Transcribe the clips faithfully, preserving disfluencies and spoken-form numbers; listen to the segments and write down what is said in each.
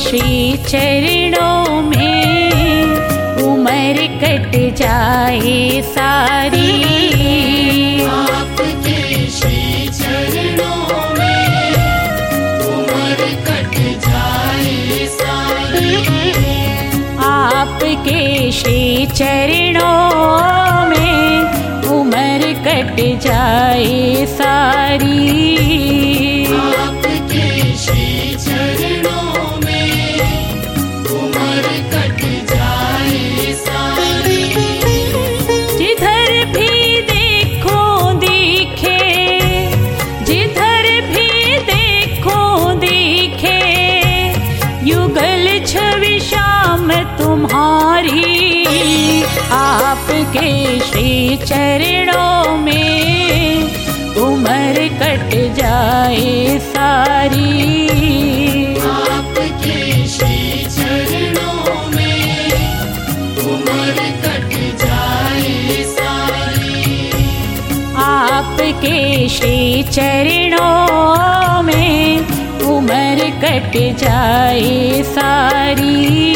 श्री चरणों में उम्र कट जाए सारी। आपके श्री चरणों में उम्र कट जाए सारी। आपके श्री चरणों में उम्र कट जाए सारी। आपके श्री चरणों में उम्र कट जाए सारी। जिधर भी देखो दिखे, जिधर भी देखो दिखे, युगल छवि श्याम तुम्हारी। आपके श्री चरणों में उम्र कट जाए सारी। आपके श्री चरणों में उम्र कट जाए सारी। आपके श्री चरणों में उम्र कट जाए सारी।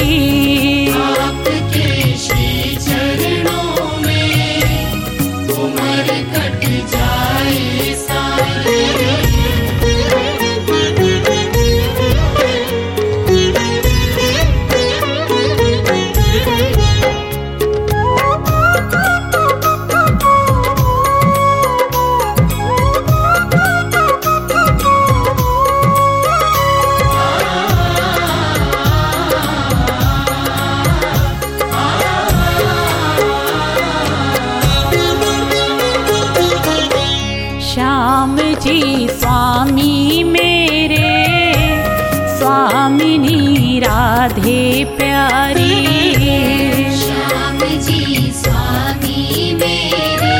आपके श्री चरणों में उम्र कट जाए सारी। श्याम जी स्वामी मेरे, स्वामिनी राधे प्यारी। श्याम जी स्वामी मेरे,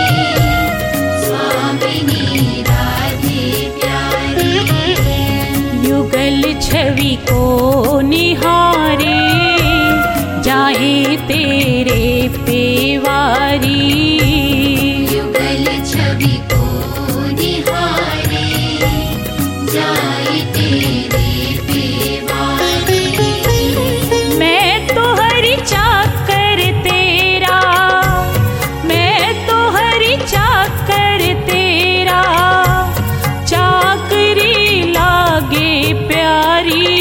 स्वामिनी राधे प्यारी। युगल छवि को निहारे जाए तेरे पेवारी। युगल छवि को निहारे जाए तेरे पेवारी। मैं तो हरि चाकर तेरा, मैं तो हरि चाकर तेरा, चाकरी लागे प्यारी।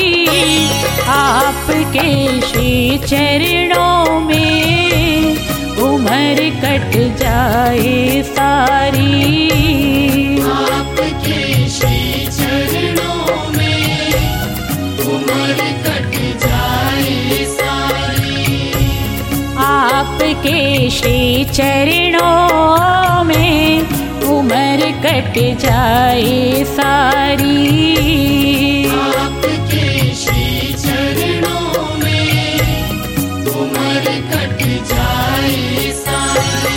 आपके श्री चरणों में उम्र कट जाए सारी। आपके श्री चरणों में उम्र कट जाए सारी। आपके श्री चरणों में उम्र कट जाए सारी। आपके श्री चरणों में उम्र कट जाए सारी।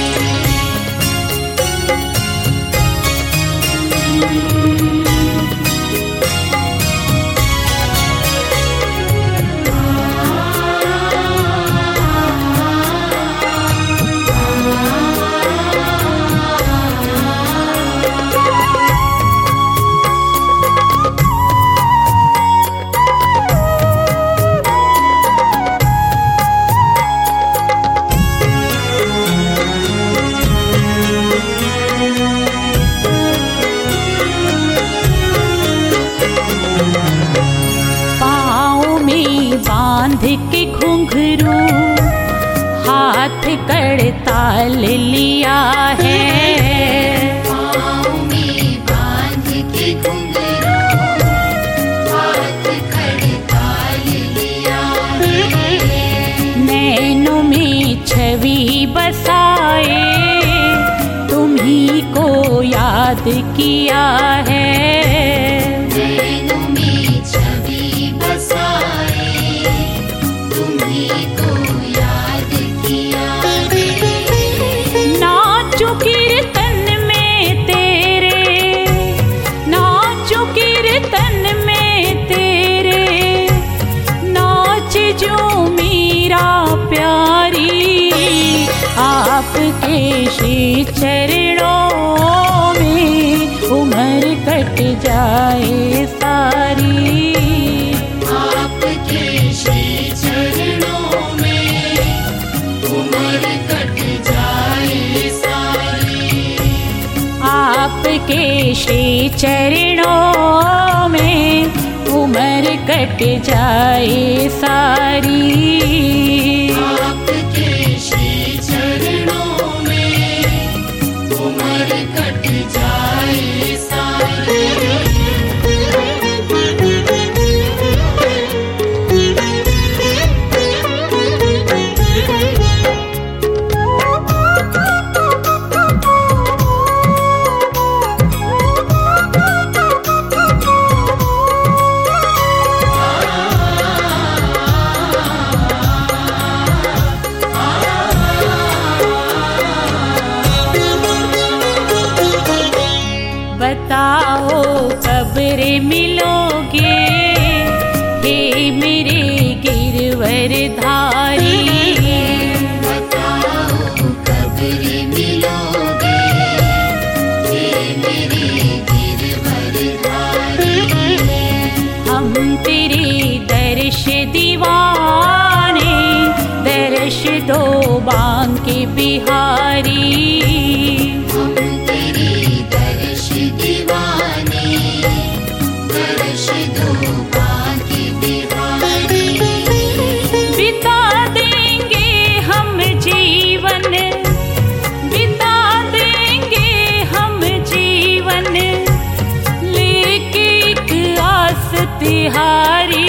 बांध के घुंघरू हाथ कड़ताल लिया है। पाँव में बांध के घुंघरू हाथ कड़ताल लिया है। नैनों में छवि बसाए तुम्ही को याद किया है। नैनों में छवि बसाए तुम्ही को याद किया है। नाचो कीर्तन में तेरे, नाचो कीर्तन में तेरे, नाच जो मीरा प्यारी। आपके श्री चरणों में उम्र कट जाए सारी। आपके आपके श्री चरणों में उम्र कट जाए सारी। आपके श्री चरणों में उम्र कट जाए सारी। बताओ कब रे मिलोगे हे मेरे गिरवर धारी। बताओ कब रे मिलोगे हे मेरे गिरवर धारी। हम तेरे दर्श दीवाने, दर्श दो बांके बिहारी। हम तेरी दर्श दीवाने, दर्श दो बांके बिहारी। बिता देंगे हम जीवन, बिता देंगे हम जीवन, लेके एक आस तिहारी।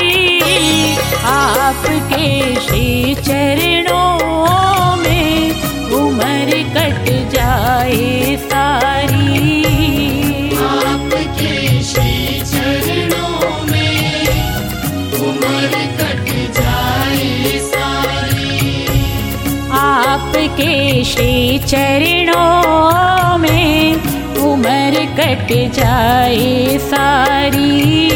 आपके श्री चरणों में उम्र कट जाए सारी। आपके श्री चरणों में उम्र कट जाए सारी। आपके श्री चरणों में उम्र कट जाए सारी।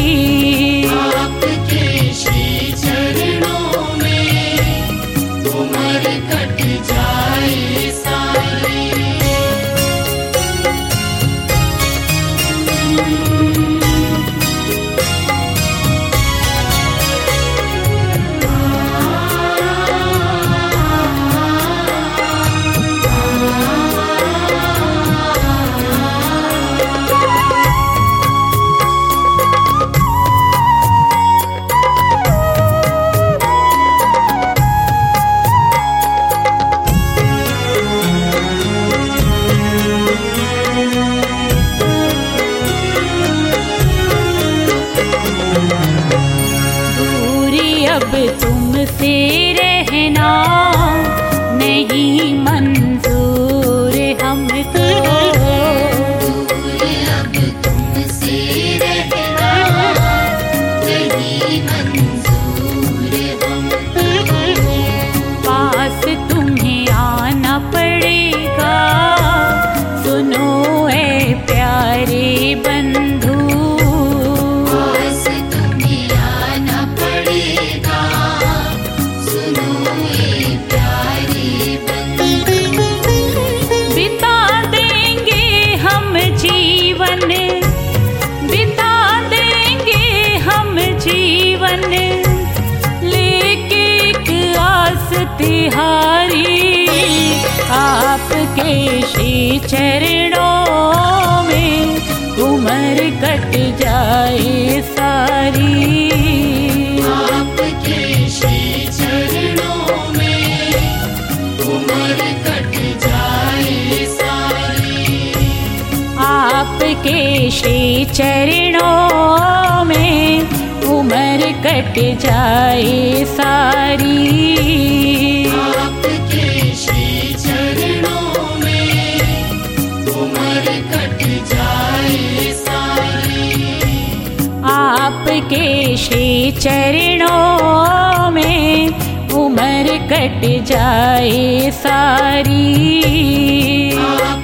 आपके श्री चरणों में उम्र कट जाए सारी। दूरी अब तुमसे रहना नहीं मंजूर हमको। दूर अब तुमसे रहना नहीं मंजूर हमको। पास तुम्हें आना पड़ेगा, सुनो ए प्यारे बंधु। पास तुम्हें आना पड़ेगा, सुनो ये प्यारे बंधु। बिता देंगे हम जीवन, बिता देंगे हम जीवन, लेके एक आस तिहारी। आपके श्री चरणों में उम्र कट जाए सारी। आपके श्री चरणों में उम्र कट जाए सारी। आपके श्री चरणों में उम्र कट जाए सारी। आपके श्री चरणों में उम्र कट जाए सारी। आपके श्री चरणों में उम्र कट जाए सारी।